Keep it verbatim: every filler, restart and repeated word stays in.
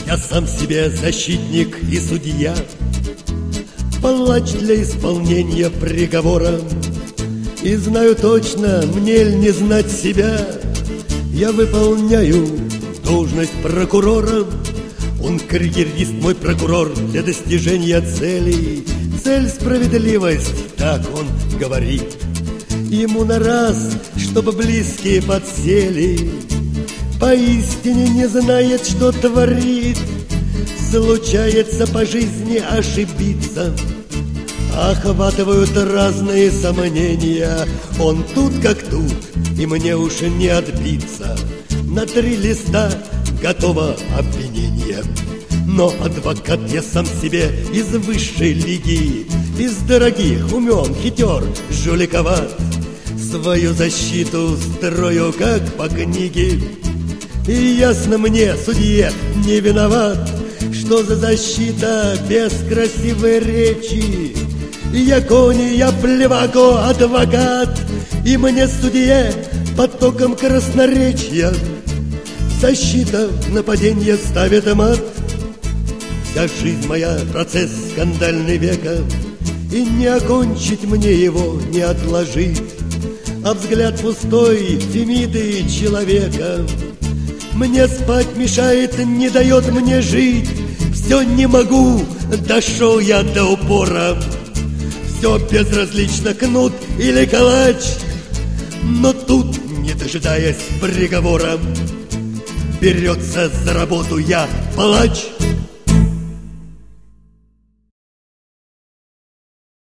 Я сам себе защитник и судья, палач для исполнения приговора. И знаю точно, мне ль не знать себя, я выполняю должность прокурора. Он карьерист, мой прокурор, для достижения целей. Цель — справедливость, так он говорит. Ему на раз, чтобы близкие подсели. Поистине не знает, что творит. Случается по жизни ошибиться. Охватывают разные сомнения. Он тут как тут, и мне уж не отбиться. На три листа готово обвинение. Но адвокат я сам себе из высшей лиги, из дорогих, умен, хитер, жуликоват. Свою защиту строю как по книге. И ясно мне, судье, не виноват, что за защита без красивой речи. Я кони, я плевако, адвокат, и мне, судье, потоком красноречия защита нападения ставит мат. Вся жизнь моя — процесс скандальный века, и не окончить мне его, не отложить. А взгляд пустой Фемиды человека мне спать мешает, не дает мне жить. Все не могу, дошел я до упора. Все безразлично, кнут или калач. Но тут, не дожидаясь приговора, берется за работу я, палач.